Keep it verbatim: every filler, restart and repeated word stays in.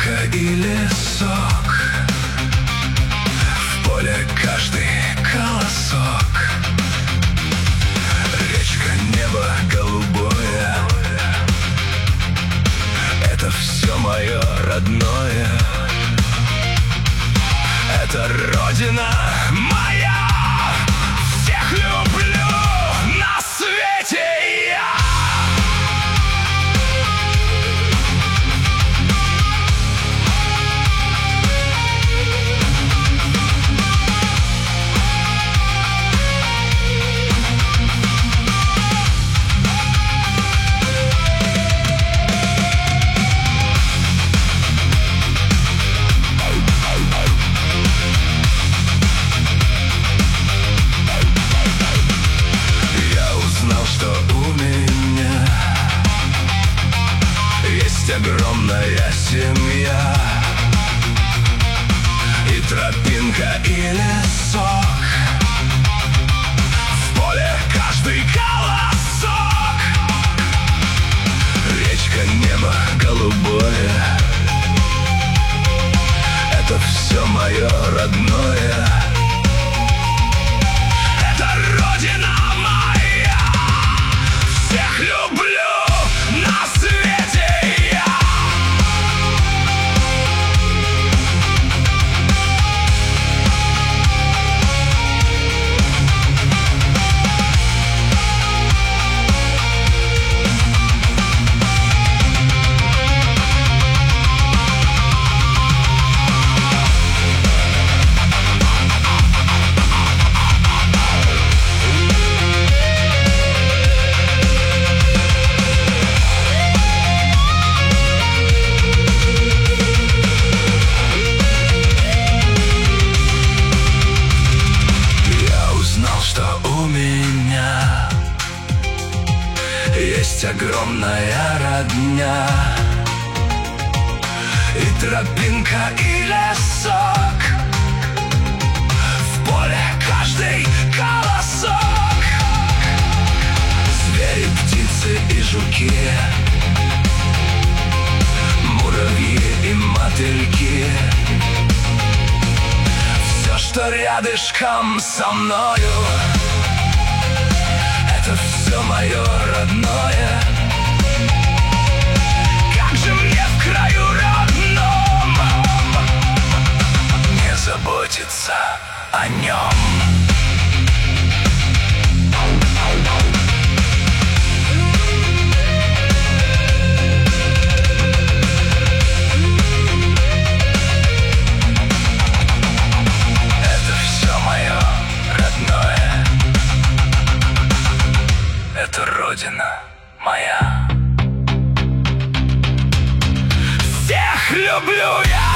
тропинка и лесок, в поле каждый колосок, речка, небо голубое — это все мое родное. Это родина моя, всех люблю на свете я. Огромная семья, и тропинка, и лесок, в поле каждый колосок, речка, небо голубое — это все мое родное. Это родина моя, всех люблю на свете. Есть огромная родня, и тропинка, и лесок, в поле каждый колосок, звери, птицы и жуки, муравьи и мотыльки, все, что рядышком со мною, это все мое родное. Как же мне в краю родном не заботиться о нем? Это все мое родное. Это родина моя. Всех люблю я.